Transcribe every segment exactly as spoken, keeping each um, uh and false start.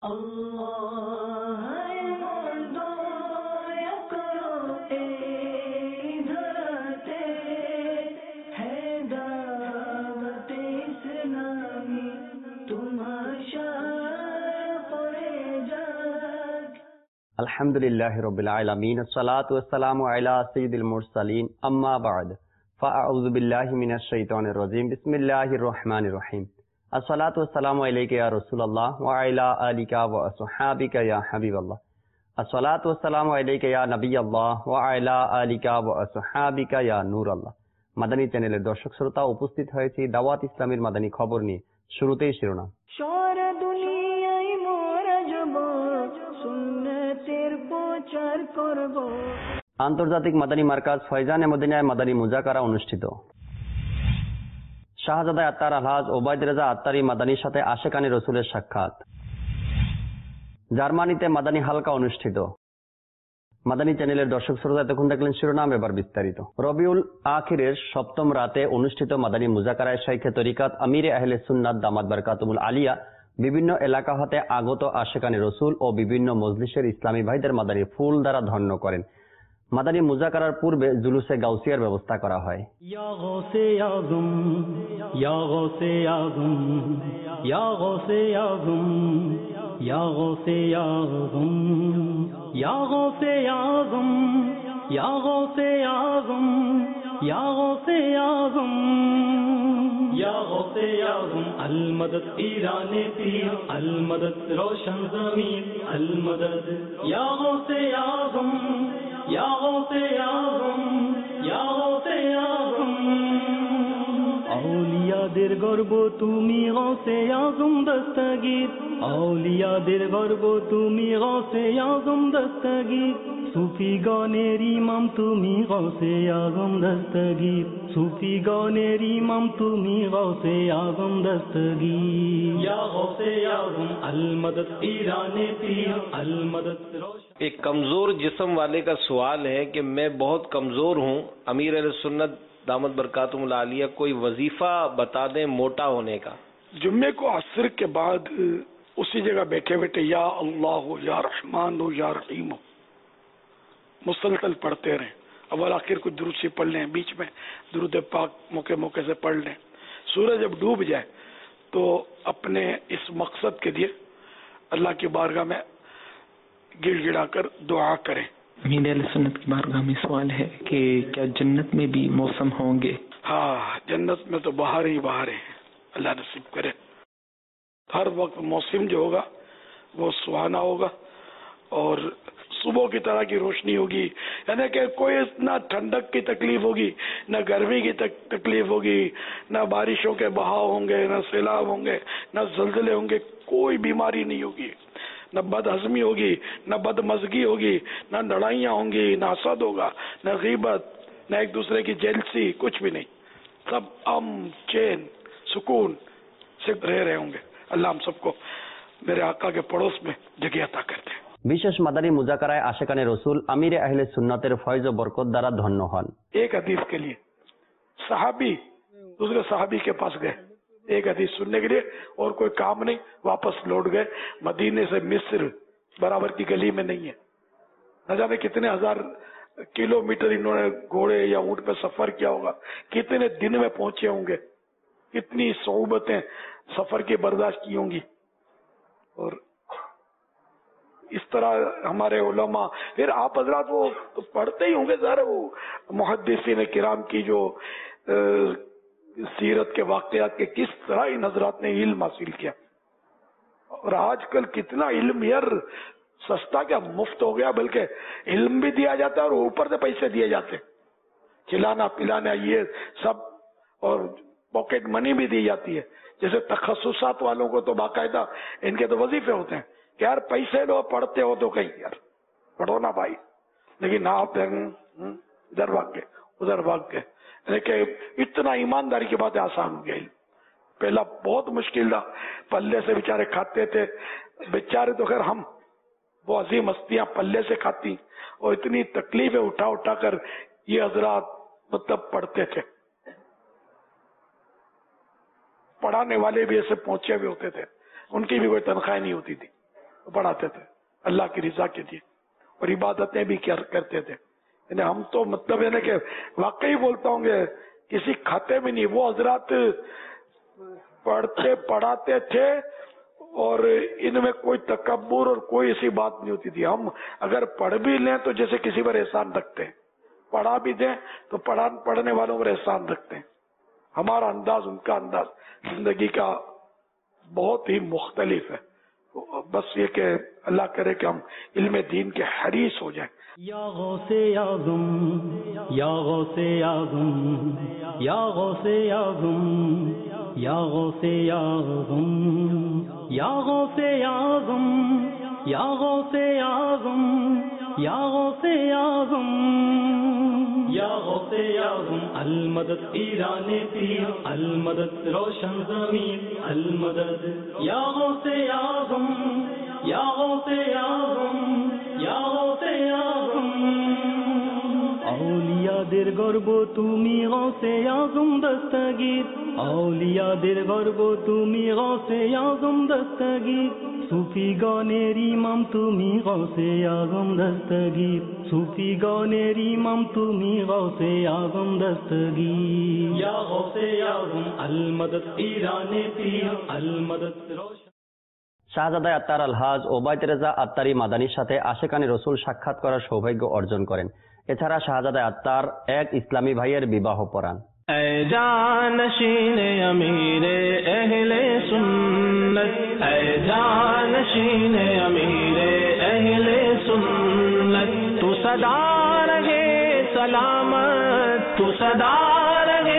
الحمد للہ رب العالمین الصلاۃ والسلام علی سید المرسلین اما بعد فاعوذ باللہ من الشیطان الرجیم بسم اللہ الرحمن الرحیم الصلاۃ والسلام علیک یا رسول اللہ وعلی آلک واصحابک یا حبیب اللہ الصلاۃ والسلام علیک یا نبی اللہ وعلی آلک واصحابک یا নূর আল্লাহ। মাদানী চ্যানেলের দর্শক শ্রোতা, উপস্থিত হয়েছি দাওয়াত ইসলামের মাদানী খবর নিয়ে। শুরুতেই শিরোনাম। সারা দুনিয়ায় মোরা যাব সুন্নতের প্রচার করব। আন্তর্জাতিক মাদানী মার্কাজ ফয়জানে মদিনায় মাদানী মুজাকারা অনুষ্ঠিত। শাহজাদা আত্তার আলহাজ ওবায়দ রেজা আত্তারি মাদানীর সাথে আশেকানে রসুলের সাক্ষাৎ। জার্মানিতে মাদানী হালকা অনুষ্ঠিত। মাদানী চ্যানেলের দর্শক শ্রোতা, এতক্ষণ দেখলেন শিরোনাম, এবার বিস্তারিত। রবিউল আখিরের সপ্তম রাতে অনুষ্ঠিত মাদানী মুজাকারায় শাইখে তরিকাত আমিরে আহলে সুন্নাত দামাত বারকাতুমুল আলিয়া বিভিন্ন এলাকা হতে আগত আশেকানে রসুল ও বিভিন্ন মজলিসের ইসলামী ভাইদের মাদানী ফুল দ্বারা ধন্য করেন। মাদানী মুজাকারার পূর্বে জুলুসে গাউসিয়ার ব্যবস্থা করা হয়। ইয়া গাউসে আযম ইয়া গাউসে আযম ইয়া গাউসে আযম ইয়া গাউসে আযম ইয়া গাউসে আযম ইয়া গাউসে আযম ইয়া গাউসে আযম ইয়া গাউসে আযম আল মদদ পিরানে পীর আল মদদ রোশন জমিন আল মদদ ইয়া গাউসে আযম ইয়া গাউসে আযম ইয়া গাউসে আযম। আউলিয়াদের গর্ব তুমি গাউসে আযম দস্তগীর, আউলিয়াদের গর্ব তুমি গাউসে আযম দস্তগীর, সুফি গণের ইমাম তুমি গাউসে আযম দস্তগীর, সুফি গণের ইমাম তুমি গাউসে আযম দস্তগীর। ইয়া গাউসে আযম আল মদদ পিরানে পীর আল মদদ রোশন। ایک کمزور جسم والے کا سوال ہے کہ میں بہت کمزور ہوں، امیر اہل سنت دامت برکاتہم العالیہ کوئی وظیفہ بتا دیں موٹا ہونے کا۔ جمعے کو عصر کے بعد اسی جگہ بیٹھے بیٹھے یا اللہ ہو یا رحمان ہو یا رحیم ہو مسلسل پڑھتے رہیں۔ اول آخر کچھ درود سے پڑھ لیں، بیچ میں درود پاک موقع موقع سے پڑھ لیں۔ سورج جب ڈوب جائے تو اپنے اس مقصد کے لیے اللہ کی بارگاہ میں گڑ گڑا کر دعا کریں۔ امیر اہل سنت کی بارگاہ میں سوال ہے کہ کیا جنت میں بھی موسم ہوں گے؟ ہاں، جنت میں تو بہار ہی بہار ہے، اللہ نصیب کرے۔ ہر وقت موسم جو ہوگا وہ سہانا ہوگا اور صبح کی طرح کی روشنی ہوگی، یعنی کہ کوئی نہ ٹھنڈک کی تکلیف ہوگی، نہ گرمی کی تکلیف ہوگی، نہ بارشوں کے بہاؤ ہوں گے، نہ سیلاب ہوں گے، نہ زلزلے ہوں گے، کوئی بیماری نہیں ہوگی، نہ بد ہضمی ہوگی، نہ بد مزگی ہوگی، نہ لڑائیاں ہوں گی، نہ حسد ہوگا، نہ غیبت، نہ ایک دوسرے کی جیلسی، کچھ بھی نہیں، سب امن چین سکون سے رہ رہے ہوں گے۔ اللہ ہم سب کو میرے آقا کے پڑوس میں جگہ عطا کرتے ہیں۔ বিশেষ মাদানী মুজাকারায় আশেকানে রসুল আমিরে আহলে সুন্নাতের ফয়জ ও বরকত দ্বারা ধন্য হন। ایک حدیث کے لیے صحابی دوسرے صحابی کے پاس گئے ایک حدیث سننے کے لیے، اور کوئی کام نہیں، واپس لوٹ گئے۔ مدینے سے مصر برابر کی گلی میں نہیں ہے، نہ جانے کتنے ہزار کلو میٹر انہوں نے گھوڑے یا اونٹ پہ سفر کیا ہوگا، کتنے دن میں پہنچے ہوں گے، کتنی صعوبتیں سفر کی برداشت کی ہوں گی۔ اور اس طرح ہمارے علماء، پھر آپ حضرات وہ پڑھتے ہی ہوں گے ذرا، وہ محدثین کرام کی جو سیرت کے واقعات کے کس طرح ان حضرات نے علم حاصل کیا۔ اور آج کل کتنا علم یار سستا کیا مفت ہو گیا، بلکہ علم بھی دیا جاتا ہے اور اوپر سے پیسے دیے جاتے، کھلانا پلانا یہ سب، اور پاکٹ منی بھی دی جاتی ہے۔ جیسے تخصصات والوں کو تو باقاعدہ ان کے تو وظیفے ہوتے ہیں کہ یار پیسے لو، پڑھتے ہو تو کہیں یار پڑھو نا بھائی، لیکن آپ ادھر بھاگ گئے ادھر بھاگ گئے۔ لیکن اتنا ایمانداری کی باتیں آسان ہو گئی، پہلا بہت مشکل تھا، پلے سے بیچارے کھاتے تھے، بیچارے تو خیر ہم وہ عظیم ہستیاں پلے سے کھاتی، اور اتنی تکلیفیں اٹھا اٹھا کر یہ حضرات مطلب پڑھتے تھے۔ پڑھانے والے بھی ایسے پہنچے ہوئے ہوتے تھے، ان کی بھی کوئی تنخواہ نہیں ہوتی تھی، पढ़ाते थे अल्लाह की रजा के लिए, और इबादतें भी करते थे। यानी हम तो मतलब है ना कि वाकई बोलता हूँ कि किसी खाते में नहीं, वो हजरात पढ़ते पढ़ाते थे और इनमें कोई तकब्बुर और कोई ऐसी बात नहीं होती थी। हम अगर पढ़ भी लें तो जैसे किसी पर एहसान रखते हैं, पढ़ा भी दें तो पढ़ा पढ़ने वालों पर एहसान रखते हैं। हमारा अंदाज उनका अंदाज जिंदगी का बहुत ही मुख्तलिफ है। तो बस ये कि अल्लाह करे कि हम इल्म दीन के हरीस हो जाएं। या गौसे आज़म, या गौसे आज़म, या गौसे आज़म, या गौसे आज़म, या गौसे आज़म, या गौसे आज़म, या गौसे आज़म, या गौसे आज़म। अल मदद ईराने पीर, अल मदद रोशन ज़मीन, अल मदद या गौसे आज़म, या गौसे आज़म, या गौसे आज़म। औलियाদের গর্ব তুমি গৌসে আজম দস্তগীর, औलियाদের গর্ব তুমি গৌসে আজম দস্তগীর, সুফি গণের ইমাম তুমি গৌসে আজম দস্তগীর, সুফি গণের ইমাম তুমি গৌসে আজম দস্তগীর। ইয়া গৌসে আজম আল মদদ ইরানে পীর, আল মদদ রোশন। শাহজাদা আত্তার আলহাজ ওবায়দ রেজা আত্তারি মাদানির সাথে আশেকানি রসুল সাক্ষাৎ করার সৌভাগ্য অর্জন করেন। এছাড়া শাহজাদা আত্তার এক ইসলামী ভাইয়ের বিবাহ পড়ান। এ জানশীনে আমিরে আহলে সুন্নাত, এ জানশীনে আমিরে আহলে সুন্নাত, তু সদা রহে সলামত, তু সদা রহে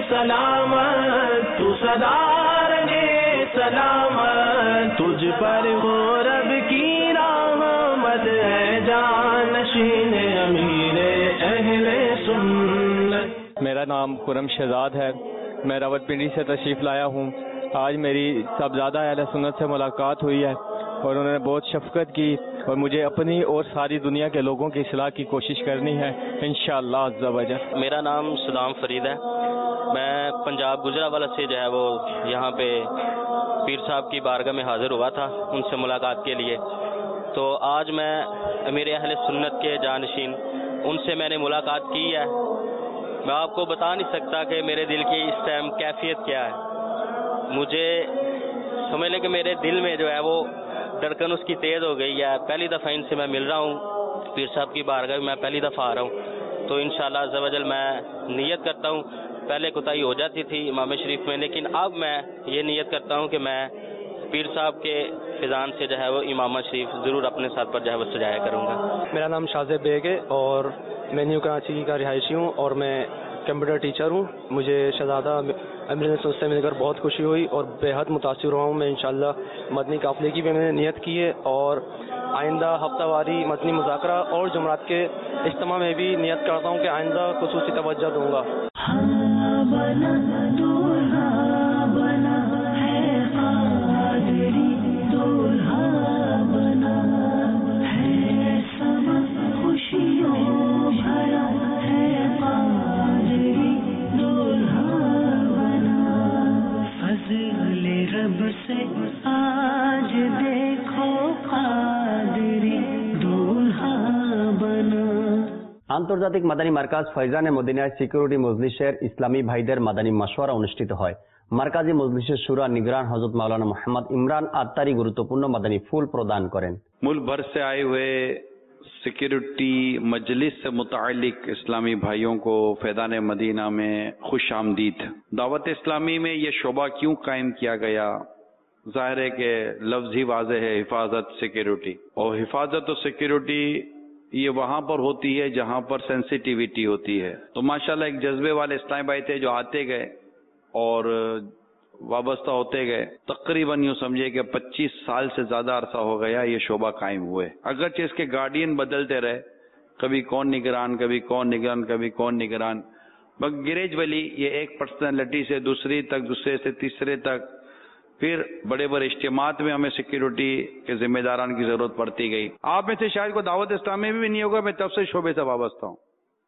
সলামত, তু সদা রহে सलामत, तुझ पर हो रब की रहमत, है जानशीन अमीरे अहले सुन्नत। मेरा नाम खुरम शहजाद है, मैं रावलपिंडी से तशरीफ़ लाया हूँ। आज मेरी साहबजादा अहले सुन्नत से मुलाकात हुई है और उन्होंने बहुत शफ़क़त की और मुझे अपनी और सारी दुनिया के लोगों की इस्लाह की कोशिश करनी है इंशाअल्लाह अज़्ज़ा वजल। मेरा नाम सदाम फरीद है, मैं पंजाब गुजरावाला से जो है वो यहाँ पे पीर साहब की बारगाह में हाज़िर हुआ था उनसे मुलाकात के लिए। तो आज मैं मेरे अहले सुन्नत के जानशीन उनसे मैंने मुलाकात की है। मैं आपको बता नहीं सकता कि मेरे दिल की इस टाइम कैफियत क्या है। मुझे समझ लें कि मेरे दिल में जो है वो धड़कन उसकी तेज़ हो गई है। पहली दफ़ा इनसे मैं मिल रहा हूँ, पीर साहब की बारगाह में मैं पहली दफ़ा आ रहा हूँ। तो इंशाअल्लाह अज़्ज़ा वजल मैं नियत करता हूँ, पहले कोताही हो जाती थी इमाम शरीफ में, लेकिन अब मैं ये नियत करता हूँ कि मैं पीर साहब के फिजान से जो है वो इमाम शरीफ ज़रूर अपने साथ पर जो है वो सजाया करूँगा। मेरा नाम शाज़ेब बेग है और मैं न्यू कराची का रिहायशी हूँ और मैं कंप्यूटर टीचर हूँ। मुझे शहजादा अमीर से मिलकर बहुत खुशी हुई और बेहद मुतासिर हुआ हूँ। मैं इंशाअल्लाह मदनी काफ़िले की भी मैंने नियत की है और आइंदा हफ्तावारी मदनी मुज़ाकरा और जुमरात के इज्तिमा में भी नियत करता हूँ कि आइंदा खुसूसी तवज्जो दूँगा। रब से आज देखो कादरी दूल्हा बना। আন্তর্জাতিক মাদানী মার্কাজ ফয়জানে মদিনায় সিকিউরিটি মজলিসের ইসলামী ভাইদের মাদানী মাশওয়ারা অনুষ্ঠিত হয়। মার্কাজি মজলিসের শুরা নিগরান হযরত মাওলানা মোহাম্মদ ইমরান আত্তারি গুরুত্বপূর্ণ মাদানী ফুল প্রদান করেন। मुल्क भर से आए हुए सिक्योरिटी मजलिस से मुतालिक इस्लामी भाइयों को फैज़ान मदीना में खुश आमदीद। दावत इस्लामी में ये शोबा क्यों कायम किया गया? ज़ाहिर है कि लफ्ज़ ही वाज़े है, हिफाजत सिक्योरिटी। और हिफाजत और सिक्योरिटी ये वहाँ पर होती है जहाँ पर सेंसिटिविटी होती है। तो माशाल्लाह एक जज्बे वाले इस्लामी भाई थे जो आते गए और वाबस्ता होते गए। तकरीबन यूँ समझिए कि पच्चीस साल से ज़्यादा अरसा हो गया ये शोबा कायम हुए। अगरचे इसके गार्डियन बदलते रहे, कभी कौन निगरान, कभी कौन निगरान, कभी कौन निगरान, बस ग्रेजुअली ये एक पर्सनैलिटी से दूसरी तक, दूसरे से तीसरे तक, फिर बड़े बड़े इज्तिमात में हमें सिक्योरिटी के जिम्मेदारान की जरूरत पड़ती गई। आप में से शायद को दावत इस्लामी में भी नहीं होगा, मैं तब से शोबे से वाबस्ता हूँ।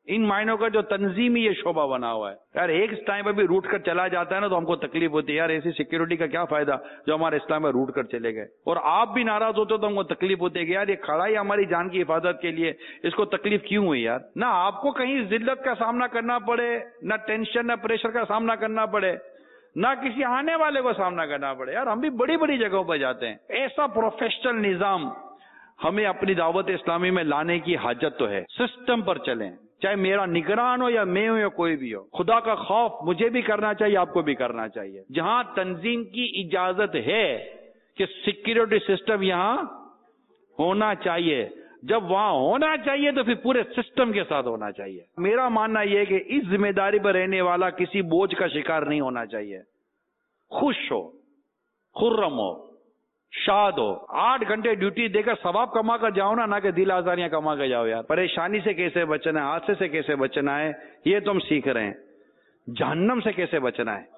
ان معنوں کا جو تنظیمی یہ شعبہ بنا ہوا ہے. یار ایک ٹائم پہ بھی روٹ کر چلا جاتا ہے نا تو ہم کو تکلیف ہوتی ہے. یار ایسی سیکیورٹی کا کیا فائدہ جو ہمارے اسلام میں روٹ کر چلے گئے. اور آپ بھی ناراض ہوتے تو ہم کو تکلیف ہوتی ہے کہ یار یہ کھڑا ہی ہماری جان کی حفاظت کے لیے, اس کو تکلیف کیوں ہوئی یار. نہ آپ کو کہیں ذلت کا سامنا کرنا پڑے, نہ ٹینشن نہ پریشر کا سامنا کرنا پڑے, نہ کسی آنے والے کو سامنا کرنا پڑے. یار ہم بھی بڑی بڑی جگہوں پہ جاتے ہیں. ایسا پروفیشنل نظام ہمیں اپنی دعوت اسلامی میں لانے کی حاجت تو ہے. سسٹم پر چلیں, چاہے میرا نگران ہو یا میں ہوں یا کوئی بھی ہو. خدا کا خوف مجھے بھی کرنا چاہیے, آپ کو بھی کرنا چاہیے. جہاں تنظیم کی اجازت ہے کہ سیکیورٹی سسٹم یہاں ہونا چاہیے, جب وہاں ہونا چاہیے تو پھر پورے سسٹم کے ساتھ ہونا چاہیے. میرا ماننا یہ ہے کہ اس ذمہ داری پر رہنے والا کسی بوجھ کا شکار نہیں ہونا چاہیے. خوش ہو, خرم ہو, شاد ہو. آٹھ گھنٹے ڈیوٹی دے کر ثواب کما کر جاؤ نا, نہ کہ دل آزاریاں کما کے جاؤ. یار پریشانی سے کیسے بچنا ہے, حادثے سے کیسے بچنا ہے, یہ تم سیکھ رہے ہیں. جہنم سے کیسے بچنا ہے,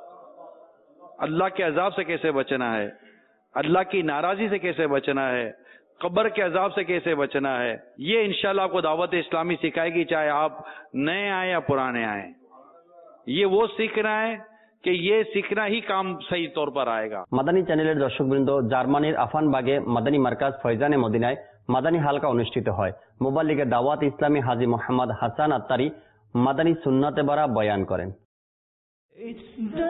اللہ کے عذاب سے کیسے بچنا ہے, اللہ کی ناراضی سے کیسے بچنا ہے, قبر کے عذاب سے کیسے بچنا ہے, یہ انشاءاللہ آپ کو دعوت اسلامی سکھائے گی, چاہے آپ نئے آئیں یا پرانے آئیں. یہ وہ سیکھنا ہے کہ یہ سیکھنا ہی کام صحیح طور پر آئے گا. মাদানী চ্যানেলের দর্শকবৃন্দ, জার্মানির আফানবাগে মাদানী মার্কাজ ফয়জানে মদিনায় মাদানী হালকা অনুষ্ঠিত হয়. মুবাল্লিগে দাওয়াত ইসলামী হাজী মোহাম্মদ হাসান আত্তারি মাদানী সুন্নতে ভরা বয়ান করেন. It's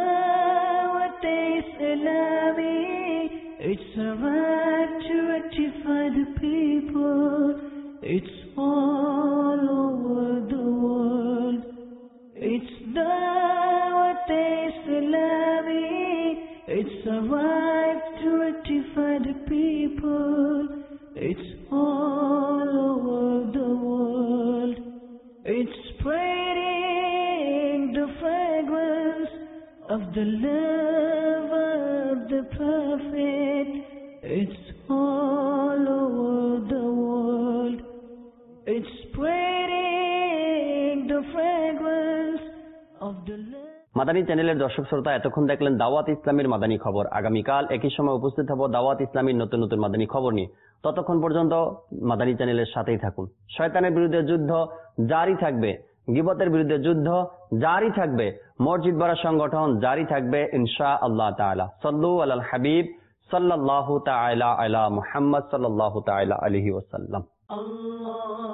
Dawat Islami, it's a right to rectify the people, it's all over the world. It's Dawat Islami, it's a right to rectify the people, it's all over the world. It's spreading the fragrance of the love of the Prophet, it's all over the world. It's spreading the fragrance of the love. Madani চ্যানেলের দর্শক শ্রোতা, এতক্ষণ দেখলেন দাওয়াত ইসলামের মাদানী খবর. আগামীকাল একই সময় উপস্থিত হব দাওয়াত ইসলামের নতুন নতুন মাদানী খবর নিয়ে. ততক্ষণ পর্যন্ত মাদানী চ্যানেলের সাথেই থাকুন. শয়তানের বিরুদ্ধে যুদ্ধ জারি থাকবে, গীবতের বিরুদ্ধে যুদ্ধ জারি থাকবে, মসজিদ ভরা সংগঠন জারি থাকবে ইনশাআল্লাহ তাআলা. সাল্লু আলাল হাবিব সাল্লাল্লাহু তাআলা আলা মুহাম্মদ সাল্লাল্লাহু তাআলা আলাইহি ওয়াসাল্লাম.